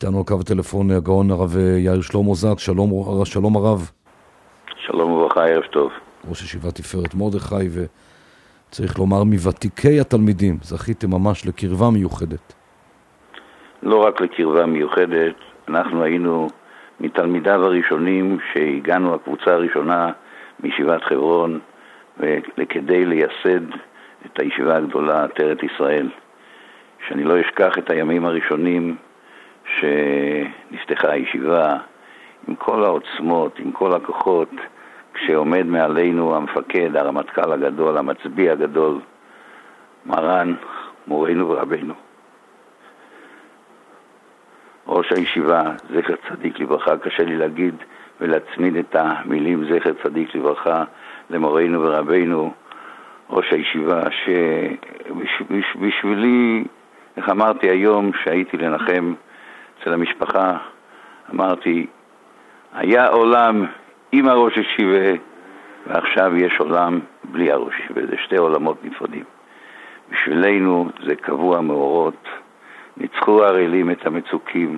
איתנו הקו הטלפון הגאון הרב יאיר שלמה זק. שלום הרב. שלום וברכה, ערב טוב. ראש ישיבת תפארת מרדכי, וצריך לומר מוותיקי התלמידים, זכיתם ממש לקרבה מיוחדת. לא רק לקרבה מיוחדת, אנחנו היינו מתלמידיו הראשונים שהגענו הקבוצה הראשונה מישיבת חברון, וכדי לייסד את הישיבה הגדולה, עטרת ישראל. שאני לא אשכח את הימים הראשונים שנפתחה הישיבה עם כל העוצמות, עם כל הכוחות, כשעומד מעלינו המפקד, הרמטכ"ל הגדול, המצביא הגדול, מרן, מורנו ורבנו. ראש הישיבה, זכר צדיק לברכה, קשה לי להגיד ולהצמיד את המילים זכר צדיק לברכה למורנו ורבנו, ראש הישיבה, שבשבילי, איך אמרתי היום שהייתי לנחם אצל המשפחה, אמרתי, היה עולם עם הראש ישיבה, ועכשיו יש עולם בלי הראש ישיבה. זה שתי עולמות נפרדים. בשבילנו זה קבוע מאורות, ניצחו הראלים את המצוקים,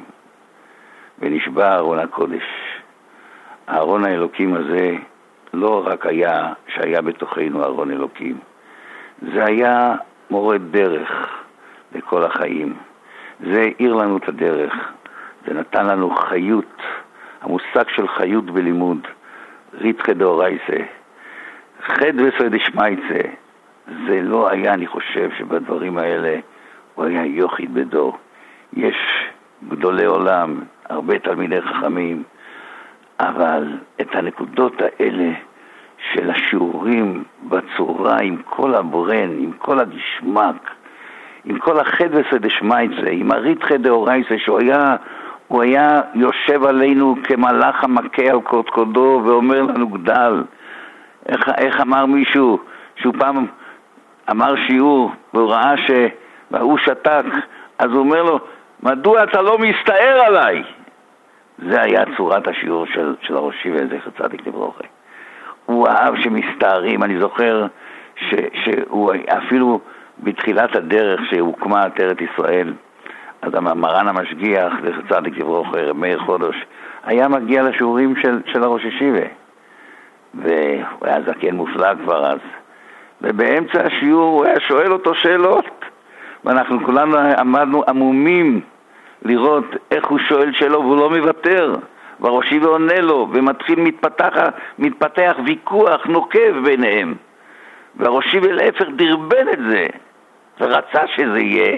ונשבע ארון הקודש. הארון האלוקים הזה לא רק היה שהיה בתוכנו ארון אלוקים, זה היה מורה דרך לכל החיים. זה העיר לנו את הדרך, זה נתן לנו חיות, המושג של חיות בלימוד, ריתחא דאורייתא, חדוה דשמייצא. זה לא היה, אני חושב שבדברים האלה הוא היה יחיד בדור. יש גדולי עולם, הרבה תלמידי חכמים, אבל את הנקודות האלה של השיעורים בצורה, עם כל הברן, עם כל הגשמק, עם כל החדוה דשמייצא, עם הריתחא דאורייתא, הוא היה יושב עלינו כמלאך המכה על קודקודו ואומר לנו גדל. איך אמר מישהו שהוא פעם אמר שיעור והוא ראה והוא שתק, אז הוא אומר לו, מדוע אתה לא מסתער עליי? זה היה צורת השיעור של הראש ישיבה, זכר צדיק לברכה. הוא אהב שמסתערים. אני זוכר שהוא אפילו בתחילת הדרך שהוקמה עטרת ישראל, אז מרן המשגיח, זכר צדיק לברכה, רב מאיר חודש, היה מגיע לשיעורים של הראש ישיבה, והוא היה זקן מופלג כבר אז, ובאמצע השיעור הוא היה שואל אותו שאלות, ואנחנו כולנו עמדנו עמומים לראות איך הוא שואל שאלות והוא לא מוותר, והראש ישיבה עונה לו, ומתחיל מתפתח ויכוח נוקב ביניהם, והראש ישיבה להפך דרבן את זה ורצה שזה יהיה,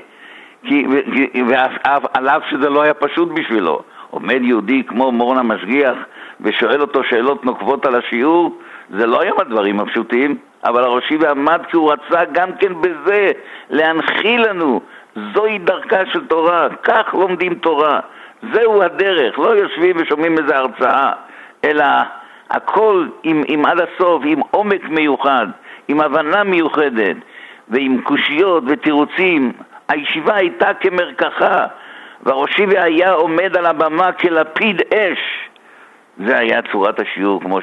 ועל אף שזה לא היה פשוט בשבילו. עומד יהודי כמו מורן המשגיח ושואל אותו שאלות נוקבות על השיעור, זה לא היה מהדברים הפשוטים, אבל הראש ישיבה עמד כי הוא רצה גם כן בזה להנחיל לנו, זוהי דרכה של תורה, כך לומדים תורה, זהו הדרך, לא יושבים ושומעים איזה הרצאה, אלא הכל עם עד הסוף, עם עומק מיוחד, עם הבנה מיוחדת, ועם קושיות ותירוצים. הישיבה הייתה כמרקחה, והראש ישיבה היה עומד על הבמה כלפיד אש. זה היה צורת השיעור, כמו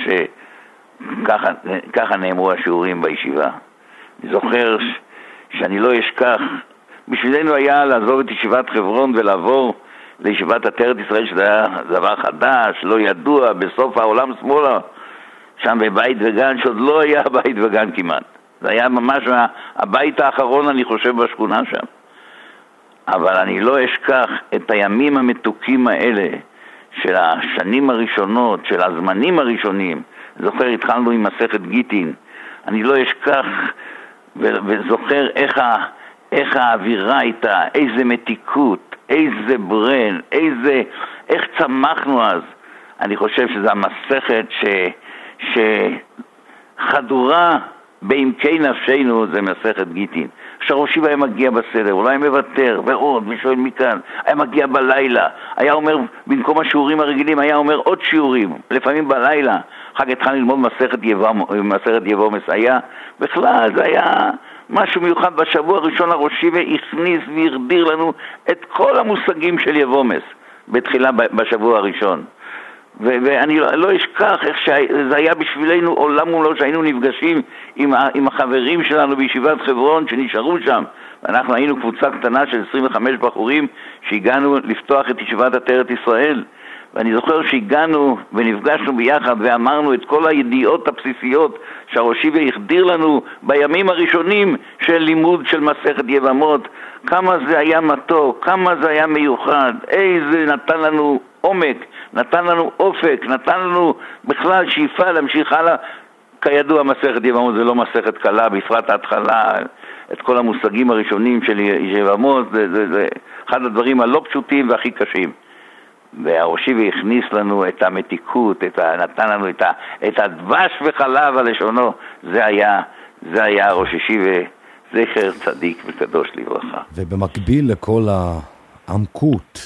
ככה נאמרו השיעורים בישיבה. אני זוכר שאני לא אשכח, בשבילנו היה לעזוב את ישיבת חברון ולעבור לישיבת עטרת ישראל, שזה היה דבר חדש, לא ידוע, בסוף העולם שמאלה, שם בבית וגן, שעוד לא היה בית וגן כמעט. זה היה ממש הבית האחרון, אני חושב, בשכונה שם. אבל אני לא אשכח את הימים המתוקים האלה של השנים הראשונות, של הזמנים הראשונים. זוכר, התחלנו עם מסכת גיטין. אני לא אשכח וזוכר איך האווירה הייתה, איזה מתיקות, איזה ברן, איך צמחנו אז. אני חושב שזו המסכת שחדורה בעמקי נפשנו, זה מסכת גיטין. שהראש ישיבה היה מגיע בסדר, אולי מוותר, ועוד, ושואל מכאן, היה מגיע בלילה, היה אומר, במקום השיעורים הרגילים, היה אומר עוד שיעורים, לפעמים בלילה, אחר כך התחלנו ללמוד מסכת יבומס, היה, בכלל זה היה משהו מיוחד. בשבוע הראשון הראש ישיבה הכניס והרדיר לנו את כל המושגים של יבומס, בתחילה בשבוע הראשון. ואני לא אשכח איך שזה היה בשבילנו עולם ומלואו שהיינו נפגשים עם החברים שלנו בישיבת חברון שנשארו שם. ואנחנו היינו קבוצה קטנה של 25 בחורים שהגענו לפתוח את ישיבת עטרת ישראל. ואני זוכר שהגענו ונפגשנו ביחד ואמרנו את כל הידיעות הבסיסיות שהראש ישיבה החדיר לנו בימים הראשונים של לימוד של מסכת יבמות. כמה זה היה מתוק, כמה זה היה מיוחד, איזה נתן לנו עומק, נתן לנו אופק, נתן לנו בכלל שאיפה להמשיך הלאה. כידוע מסכת יבמות זה לא מסכת קלה, בפרט ההתחלה, את כל המושגים הראשונים של יבמות, זה אחד הדברים הלא פשוטים והכי קשים. והראש ישיבה הכניס לנו את המתיקות, נתן לנו את הדבש וחלב על לשונו. זה היה ראש ישיבה, זכר צדיק וקדוש לברכה. ובמקביל לכל העמקות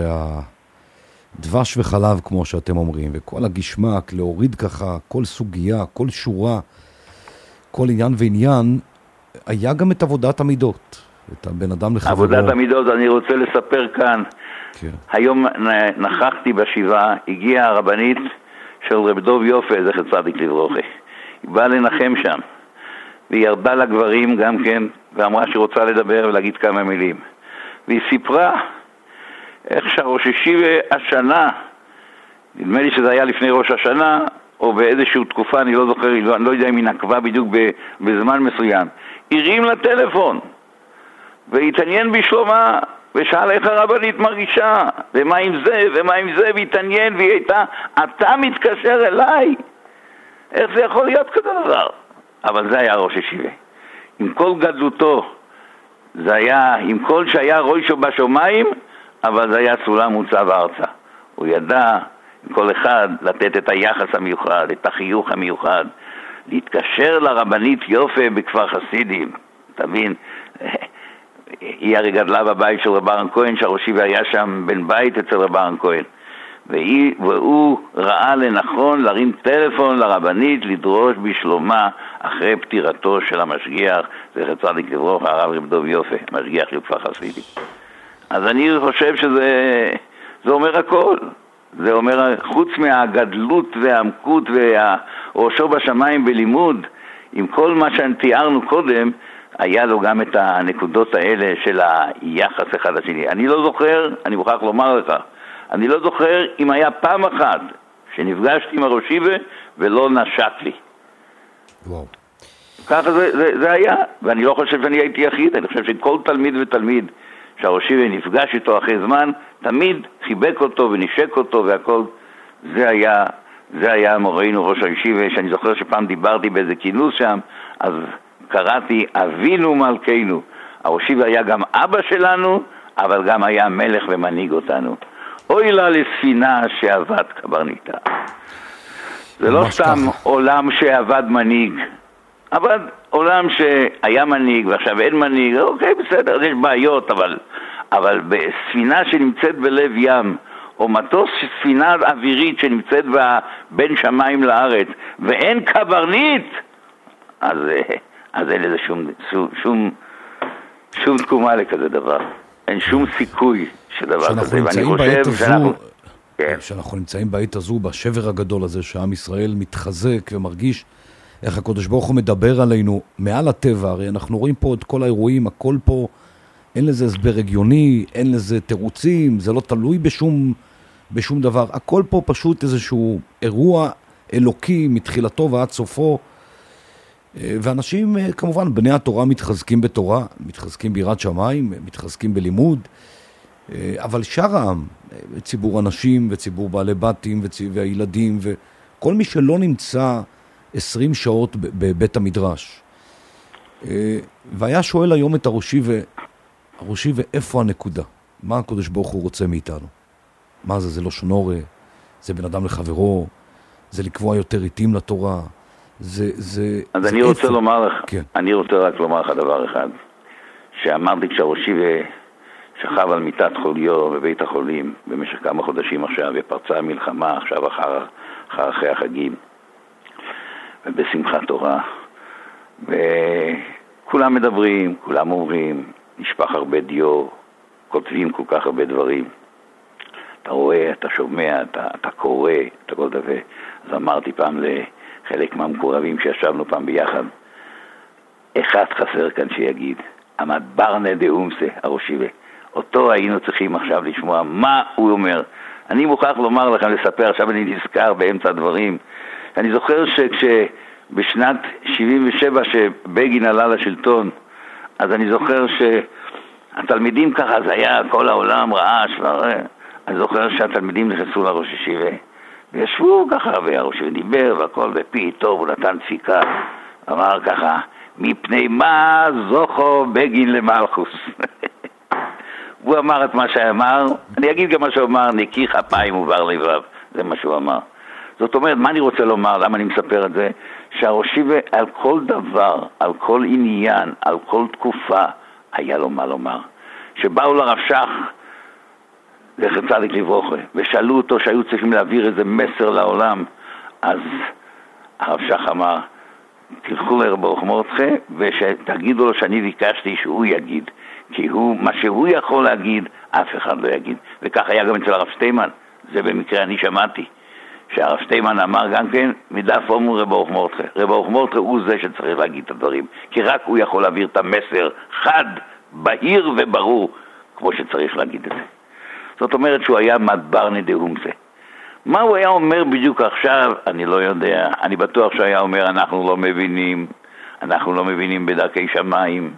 והדבש וחלב, כמו שאתם אומרים, וכל הגשמק, להוריד ככה כל סוגיה, כל שורה, כל עניין ועניין, היה גם את עבודת המידות, את הבן אדם לחברו. עבודת המידות, אני רוצה לספר כאן. כן. היום נכחתי בשבעה, הגיעה הרבנית של רב דוב יופה, זכר צדיק לברכה. היא באה לנחם שם, והיא ירדה לגברים גם כן, ואמרה שהיא רוצה לדבר ולהגיד כמה מילים. והיא סיפרה איך שהראש ישיבה השנה, נדמה לי שזה היה לפני ראש השנה, או באיזושהי תקופה, אני לא זוכר, אני לא יודע אם היא נקבה בדיוק בזמן מסוים, הרים לטלפון, והתעניין בשלומה, ושאל איך הרבנית מרגישה, ומה עם זה, ומה עם זה, והתעניין, והיא הייתה, אתה מתקשר אליי, איך זה יכול להיות כזה דבר? אבל זה היה ראש ישיבה. עם כל גדלותו, זה היה, עם כל שהיה ראשו בשמיים, אבל זה היה סולם מוצב ארצה. הוא ידע, עם כל אחד, לתת את היחס המיוחד, את החיוך המיוחד, להתקשר לרבנית יופה בכפר חסידים, תבין, היא הרי גדלה בבית של רב אהרן כהן, שהראש ישיבה היה שם בן בית אצל רב אהרן כהן. והוא ראה לנכון להרים טלפון לרבנית לדרוש בשלומה אחרי פטירתו של המשגיח, זכר צדיק לברכה, הרב רב דוב יופה, המשגיח של כפר חסידים. אז אני חושב שזה אומר הכל. זה אומר, חוץ מהגדלות והעמקות והראשו בשמיים בלימוד, עם כל מה שתיארנו קודם, היה לו גם את הנקודות האלה של היחס אחד לשני. אני לא זוכר, אני מוכרח לומר לך, אני לא זוכר אם היה פעם אחת שנפגשתי עם הראש ישיבה ולא נשק לי. וואו. ככה זה היה, ואני לא חושב שאני הייתי יחיד, אני חושב שכל תלמיד ותלמיד שהראש ישיבה נפגש איתו אחרי זמן, תמיד חיבק אותו ונשק אותו והכל. זה היה מורנו ראש הישיבה, שאני זוכר שפעם דיברתי באיזה כינוס שם, אז קראתי אבינו מלכנו. הראש ישיבה היה גם אבא שלנו, אבל גם היה מלך ומנהיג אותנו. אוי לה לספינה שעבד קברניטה. זה לא סתם עולם שעבד מנהיג, עבד עולם שהיה מנהיג ועכשיו אין מנהיג. אוקיי, בסדר, יש בעיות, אבל בספינה שנמצאת בלב ים, או מטוס ספינה אווירית שנמצאת בין שמיים לארץ, ואין קברניט, אז אין לזה שום תקומה לכזה דבר. אין שום סיכוי שדבר כזה. ואני חושב שאנחנו נמצאים בעת הזו, בשבר הגדול הזה, שעם ישראל מתחזק ומרגיש איך הקדוש ברוך הוא מדבר עלינו מעל הטבע. הרי אנחנו רואים פה את כל האירועים, הכל פה, אין לזה הסבר הגיוני, אין לזה תירוצים, זה לא תלוי בשום דבר. הכל פה פשוט איזשהו אירוע אלוקי מתחילתו ועד סופו. ואנשים, כמובן, בני התורה מתחזקים בתורה, מתחזקים ביראת שמיים, מתחזקים בלימוד, אבל שאר העם, ציבור הנשים וציבור בעלי בתים והילדים וכל מי שלא נמצא 20 שעות בבית המדרש. והיה שואל היום את הראש ישיבה, איפה הנקודה? מה הקדוש ברוך הוא רוצה מאיתנו? מה זה? זה לא שנורה, זה בן אדם לחברו, זה לקבוע יותר עיתים לתורה. אז אני רוצה לומר לך, אני רוצה רק לומר לך דבר אחד, שאמרתי כשהראש ישיבה שכב על מיטת חוליו בבית החולים במשך כמה חודשים עכשיו, ופרצה המלחמה עכשיו אחרי החגים, ובשמחת תורה, וכולם מדברים, כולם אומרים, נשפך הרבה דיו, כותבים כל כך הרבה דברים. אתה רואה, אתה שומע, אתה קורא, אתה כל דבר. אז אמרתי פעם לחלק מהמקורבים שישבנו פעם ביחד, אחד חסר כאן שיגיד, המדברנה דאומסה, הראשיבה. אותו היינו צריכים עכשיו לשמוע מה הוא אומר. אני מוכרח לומר לכם, לספר, עכשיו אני נזכר באמצע הדברים. אני זוכר שבשנת 77 שבגין עלה לשלטון, אז אני זוכר שהתלמידים ככה, אז היה כל העולם רעש, אני זוכר שהתלמידים נכנסו לראש ישיבה, וישבו ככה, והראש ישיבה דיבר והכל, ופתאום הוא נתן דפיקה, אמר ככה, מפני מה זוכו בגין למלכוס. הוא אמר את מה שאמר, אני אגיד גם מה שהוא אמר, נקי כפיים ובר לבב, זה מה שהוא אמר. זאת אומרת, מה אני רוצה לומר, למה אני מספר את זה? שהראשיבה על כל דבר, על כל עניין, על כל תקופה, היה לו מה לומר. שבאו לרב שך, זכר צדיק לברכה, ושאלו אותו שהיו צריכים להעביר איזה מסר לעולם, אז הרב שך אמר, תלכו לרב ברוך מרדכי, ושתגידו לו שאני ביקשתי שהוא יגיד, כי מה שהוא יכול להגיד, אף אחד לא יגיד. וכך היה גם אצל הרב שטיימן, זה במקרה אני שמעתי, שהרב שטיימן אמר גם כן, מדף אומרו רב ברוך מרדכי. רב ברוך מרדכי הוא זה שצריך להגיד את הדברים, כי רק הוא יכול להעביר את המסר חד, בהיר וברור, כמו שצריך להגיד את זה. זאת אומרת שהוא היה מדברנה דאומסה. מה הוא היה אומר בדיוק עכשיו, אני לא יודע. אני בטוח שהוא היה אומר, אנחנו לא מבינים בדרכי שמיים.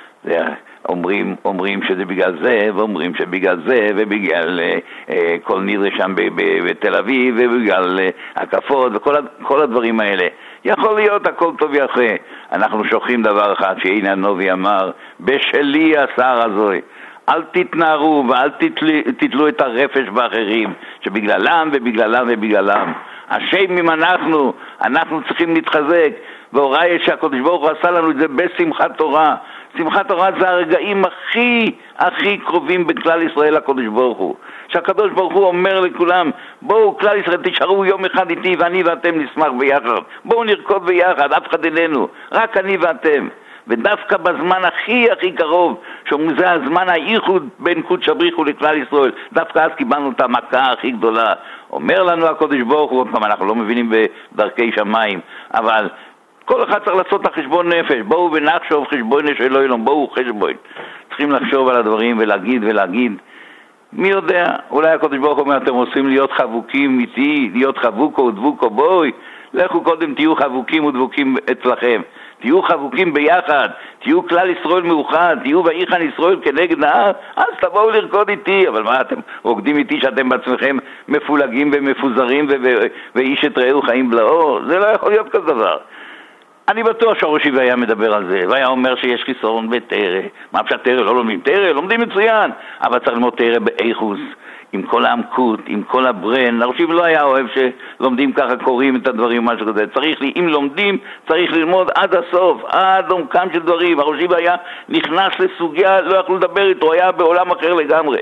אומרים שזה בגלל זה, ואומרים שבגלל זה, ובגלל כל נדרי שם בתל אביב, ובגלל הקפות, וכל הדברים האלה. יכול להיות הכל טוב יפה. אנחנו שוכחים דבר אחד, שהנה הנובי אמר, בשלי השר הזוי. אל תתנערו ואל תתלו את הרפש באחרים, שבגללם ובגללם ובגללם. השם אם אנחנו צריכים להתחזק, והוראי שהקדוש ברוך הוא עשה לנו את זה בשמחת תורה. שמחת תורה זה הרגעים הכי קרובים בכלל ישראל לקדוש ברוך הוא. שהקדוש ברוך הוא אומר לכולם, בואו כלל ישראל תשארו יום אחד איתי ואני ואתם נשמח ביחד. בואו נרקוד ביחד, אף אחד איננו, רק אני ואתם. ודווקא בזמן הכי קרוב, שזה הזמן הייחוד בין קודש הבריחו לכלל ישראל, דווקא אז קיבלנו את המכה הכי גדולה. אומר לנו הקדוש ברוך הוא, אנחנו לא מבינים בדרכי שמיים, אבל כל אחד צריך לעשות את החשבון נפש. בואו ונחשוב חשבון של אלוהים, בואו חשבון. צריכים לחשוב על הדברים ולהגיד. מי יודע, אולי הקדוש ברוך הוא אומר, אתם רוצים להיות חבוקים איתי, להיות חבוקו ודבוקו, בואי, לכו קודם תהיו חבוקים ודבוקים אצלכם. תהיו חבוקים ביחד, תהיו כלל ישראל מאוחד, תהיו ואיכן ישראל כנגד נהר, אז תבואו לרקוד איתי. אבל מה, אתם רוקדים איתי שאתם בעצמכם מפולגים ומפוזרים ואיש את רעהו חיים בלעו? זה לא יכול להיות כזה דבר. אני בטוח שהראשיבה היה מדבר על זה, והיה אומר שיש חיסרון בתרא. מה פשוט תרא? לא לומדים תרא? לומדים מצוין, אבל צריך ללמוד תרא באיכוס, עם כל העמקות, עם כל הברן. הראשיבה לא היה אוהב שלומדים ככה, קוראים את הדברים, משהו כזה. אם לומדים, צריך ללמוד עד הסוף, עד עומקם של דברים. הראשיבה היה נכנס לסוגיה, לא יכלו לדבר איתו, היה בעולם אחר לגמרי.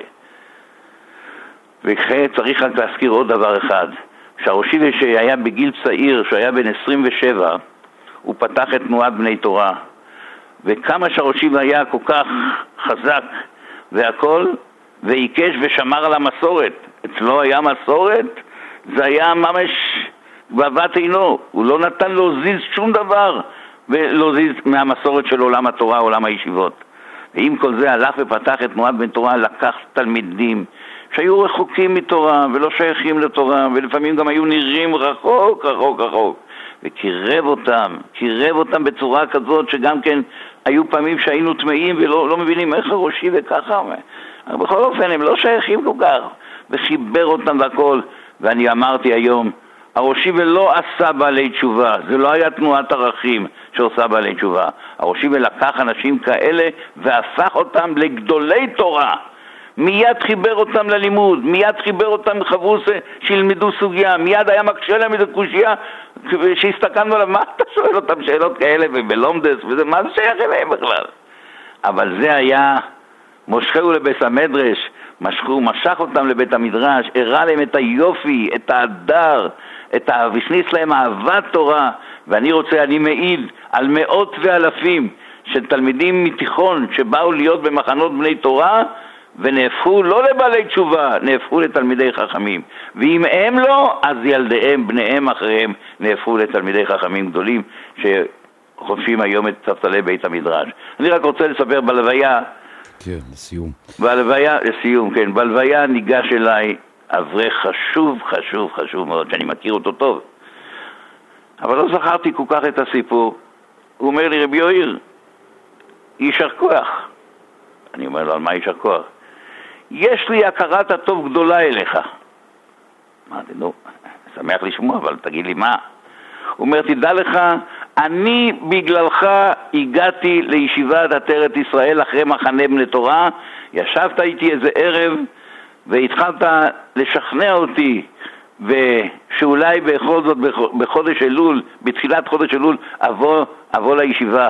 וכן צריך רק להזכיר עוד דבר אחד, שהראשיבה שהיה בגיל צעיר, שהיה בן 27, הוא פתח את תנועת בני תורה, וכמה שהראשיבה היה כל כך חזק והכל, ועיקש ושמר על המסורת. אצלו היה מסורת, זה היה ממש בבת עינו, הוא לא נתן להזיז שום דבר ולהזיז מהמסורת של עולם התורה, עולם הישיבות. ועם כל זה הלך ופתח את תנועת בני תורה, לקח תלמידים שהיו רחוקים מתורה ולא שייכים לתורה, ולפעמים גם היו נראים רחוק, וקירב אותם בצורה כזאת שגם כן היו פעמים שהיינו טמאים ולא מבינים איך הראשיבה וככה. בכל אופן הם לא שייכים כל כך, וחיבר אותם והכל. ואני אמרתי היום, הראשיבה לא עשה בעלי תשובה, זה לא היה תנועת ערכים שעושה בעלי תשובה. הראשיבה לקח אנשים כאלה והפך אותם לגדולי תורה, מיד חיבר אותם ללימוד, מיד חיבר אותם לחברוס שילמדו סוגיה, מיד היה מקשה להם איזו קושיה שהסתכלנו עליו, מה אתה שואל אותם שאלות כאלה ובלומדס וזה, מה זה שייך אליהם בכלל? אבל זה היה, מושכו לבית המדרש, משך אותם לבית המדרש, הראה להם את היופי, את ההדר, ושניס להם אהבת תורה. ואני מעיד על מאות ואלפים של תלמידים מתיכון שבאו להיות במחנות בני תורה, ונהפכו לא לבעלי תשובה, נהפכו לתלמידי חכמים. ואם הם לא, אז ילדיהם, בניהם אחריהם, נהפכו לתלמידי חכמים גדולים שחופשים היום את ספסלי בית המדרש. אני רק רוצה לספר בלוויה, כן, לסיום. לסיום, כן. בלוויה ניגש אליי אברך חשוב מאוד, שאני מכיר אותו טוב. אבל לא זכרתי כל כך את הסיפור. הוא אומר לי, רבי יאיר, יישר כוח. אני אומר לו, על מה יישר כוח? יש לי הכרת הטוב גדולה אליך. אמרתי, נו, שמח לשמוע, אבל תגיד לי מה? הוא אומר, תדע לך, אני בגללך הגעתי לישיבת עטרת ישראל אחרי מחנה בני תורה, ישבת איתי איזה ערב והתחלת לשכנע אותי ושאולי בכל זאת בחודש אלול, בתחילת חודש אלול אבוא לישיבה,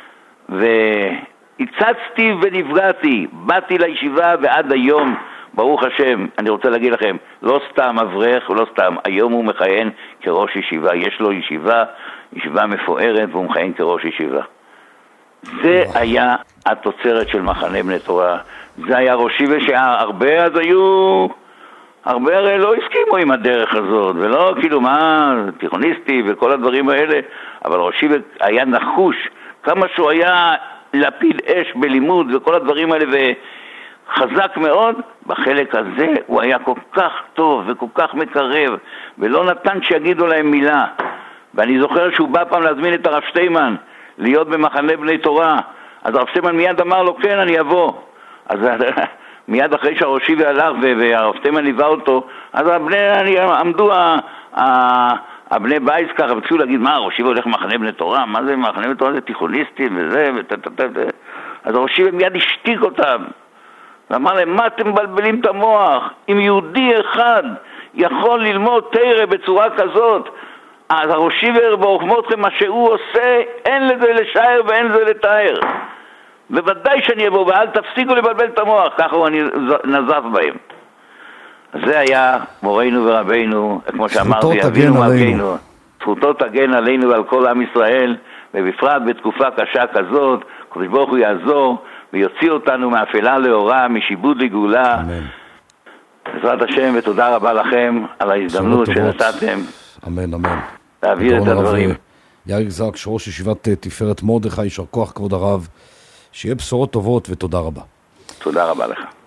והצצתי ונפגעתי, באתי לישיבה ועד היום ברוך השם, אני רוצה להגיד לכם, לא סתם אברך, לא סתם, היום הוא מכהן כראש ישיבה, יש לו ישיבה מפוארת והוא מכהן כראש ישיבה. זה היה התוצרת של מחנה בני תורה, זה היה ראש ישיבה שהרבה אז היו, הרבה הרי לא הסכימו עם הדרך הזאת, ולא כאילו מה, תיכוניסטי וכל הדברים האלה, אבל ראש ישיבה היה נחוש, כמה שהוא היה לפיד אש בלימוד וכל הדברים האלה חזק מאוד, בחלק הזה הוא היה כל כך טוב וכל כך מקרב ולא נתן שיגידו להם מילה. ואני זוכר שהוא בא פעם להזמין את הרב שטיימן להיות במחנה בני תורה, אז הרב שטיימן מיד אמר לו כן אני אבוא. אז מיד אחרי שהראש ישיבה הלך והרב שטיימן ליווה אותו, אז עמדו הבני בייס ככה וביקשו להגיד מה הראש ישיבה הולך למחנה בני תורה, מה זה מחנה בני תורה, זה תיכוניסטים וזה אז הראש ישיבה מיד השתיק אותם ואמר להם, מה אתם מבלבלים את המוח? אם יהודי אחד יכול ללמוד תורה בצורה כזאת, אז הראש ישיבה ברחמותכם, מה שהוא עושה, אין לזה לשער ואין לזה לתאר. בוודאי שאני אבוא, ואל תפסיקו לבלבל את המוח, ככה הוא נזף בהם. זה היה מורנו ורבינו, כמו שאמרתי, אבינו מרגינו. זכותו תגן עלינו ועל כל עם ישראל, ובפרט בתקופה קשה כזאת, הקדוש ברוך הוא יעזור, ויוציא אותנו מאפלה לאורה, משיבוד לגאולה. אמן. בעזרת השם, ותודה רבה לכם על ההזדמנות שנתתם. אמן, אמן. להעביר את הדברים. יאיר זקס, ראש ישיבת תפארת מרדכי, יישר כוח כבוד הרב, שיהיה בשורות טובות ותודה רבה. תודה רבה לך.